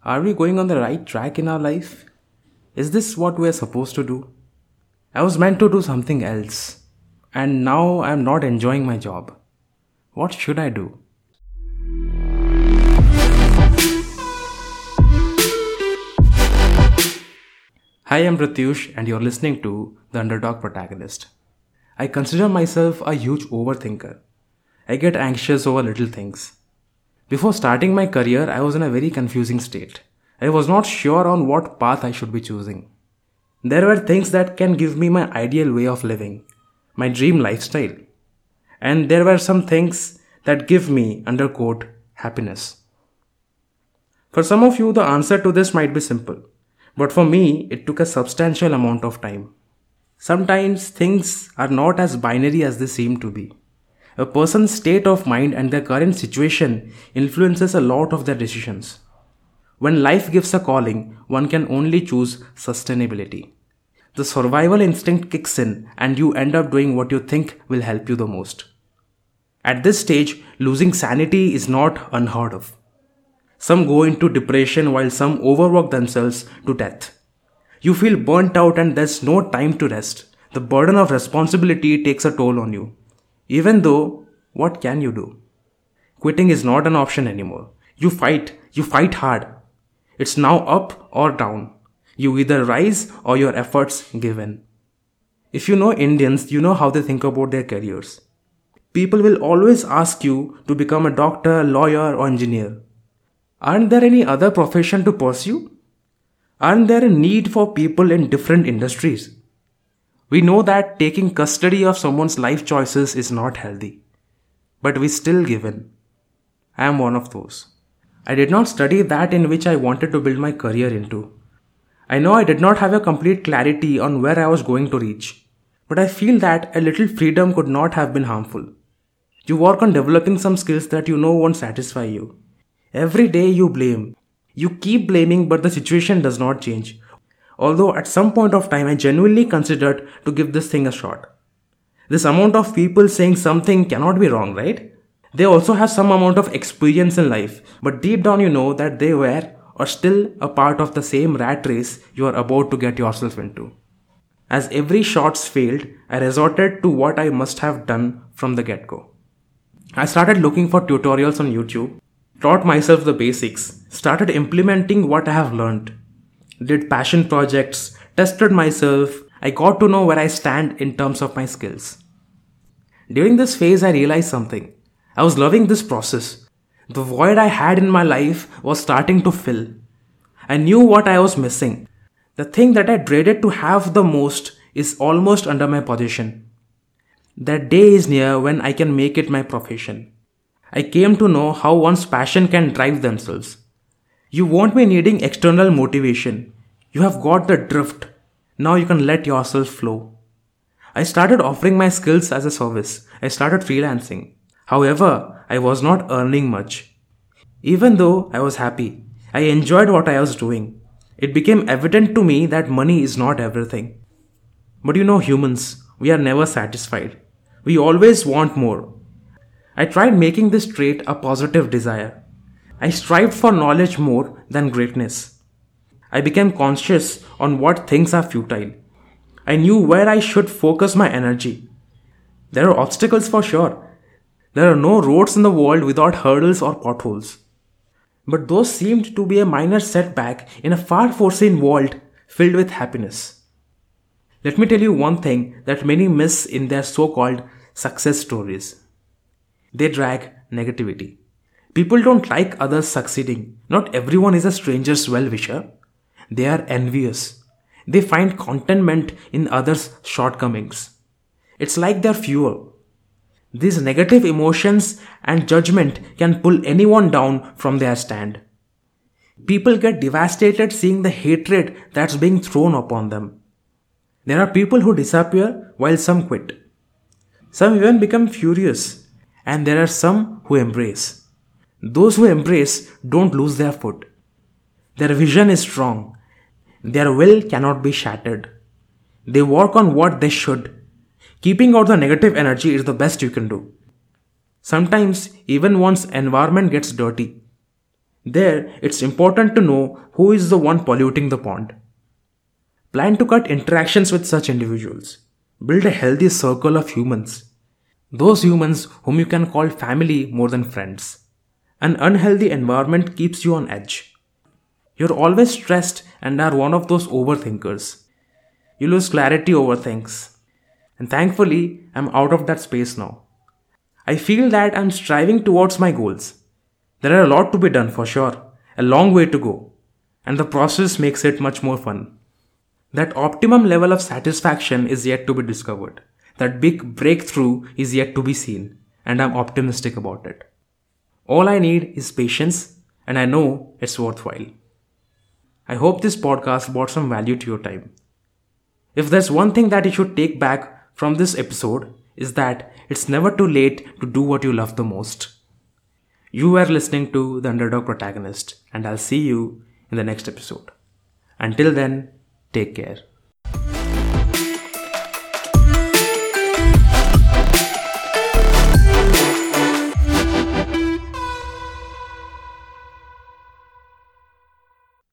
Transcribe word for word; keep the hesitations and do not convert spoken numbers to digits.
Are we going on the right track in our life? Is this what we are supposed to do? I was meant to do something else, and now I am not enjoying my job. What should I do? Hi, I'm Pratyush, and you're listening to The Underdog Protagonist. I consider myself a huge overthinker. I get anxious over little things. Before starting my career, I was in a very confusing state. I was not sure on what path I should be choosing. There were things that can give me my ideal way of living, my dream lifestyle. And there were some things that give me, under quote, happiness. For some of you, the answer to this might be simple. But for me, it took a substantial amount of time. Sometimes things are not as binary as they seem to be. A person's state of mind and their current situation influences a lot of their decisions. When life gives a calling, one can only choose sustainability. The survival instinct kicks in and you end up doing what you think will help you the most. At this stage, losing sanity is not unheard of. Some go into depression while some overwork themselves to death. You feel burnt out and there's no time to rest. The burden of responsibility takes a toll on you. Even though, what can you do? Quitting is not an option anymore. You fight, you fight hard. It's now up or down. You either rise or your efforts give in. If you know Indians, you know how they think about their careers. People will always ask you to become a doctor, lawyer or engineer. Aren't there any other profession to pursue? Aren't there a need for people in different industries? We know that taking custody of someone's life choices is not healthy. But we still give in. I am one of those. I did not study that in which I wanted to build my career into. I know I did not have a complete clarity on where I was going to reach. But I feel that a little freedom could not have been harmful. You work on developing some skills that you know won't satisfy you. Every day you blame. You keep blaming, but the situation does not change. Although at some point of time I genuinely considered to give this thing a shot. This amount of people saying something cannot be wrong, right? They also have some amount of experience in life, but deep down you know that they were or still a part of the same rat race you are about to get yourself into. As every shots failed, I resorted to what I must have done from the get-go. I started looking for tutorials on YouTube, taught myself the basics, started implementing what I have learned. Did passion projects, tested myself, I got to know where I stand in terms of my skills. During this phase, I realized something. I was loving this process. The void I had in my life was starting to fill. I knew what I was missing. The thing that I dreaded to have the most is almost under my possession. That day is near when I can make it my profession. I came to know how one's passion can drive themselves. You won't be needing external motivation. You have got the drift. Now you can let yourself flow. I started offering my skills as a service. I started freelancing. However, I was not earning much. Even though I was happy, I enjoyed what I was doing. It became evident to me that money is not everything. But you know humans, we are never satisfied. We always want more. I tried making this trait a positive desire. I strived for knowledge more than greatness. I became conscious on what things are futile. I knew where I should focus my energy. There are obstacles for sure. There are no roads in the world without hurdles or potholes. But those seemed to be a minor setback in a far foreseen world filled with happiness. Let me tell you one thing that many miss in their so-called success stories. They drag negativity. People don't like others succeeding. Not everyone is a stranger's well-wisher. They are envious. They find contentment in others' shortcomings. It's like their fuel. These negative emotions and judgment can pull anyone down from their stand. People get devastated seeing the hatred that's being thrown upon them. There are people who disappear while some quit. Some even become furious, and there are some who embrace. Those who embrace don't lose their foot. Their vision is strong. Their will cannot be shattered. They work on what they should. Keeping out the negative energy is the best you can do. Sometimes even one's environment gets dirty. There, it's important to know who is the one polluting the pond. Plan to cut interactions with such individuals. Build a healthy circle of humans. Those humans whom you can call family more than friends. An unhealthy environment keeps you on edge. You're always stressed and are one of those overthinkers. You lose clarity over things. And thankfully, I'm out of that space now. I feel that I'm striving towards my goals. There are a lot to be done for sure, a long way to go. And the process makes it much more fun. That optimum level of satisfaction is yet to be discovered. That big breakthrough is yet to be seen. And I'm optimistic about it. All I need is patience, and I know it's worthwhile. I hope this podcast brought some value to your time. If there's one thing that you should take back from this episode, is that it's never too late to do what you love the most. You are listening to The Underdog Protagonist, and I'll see you in the next episode. Until then, take care.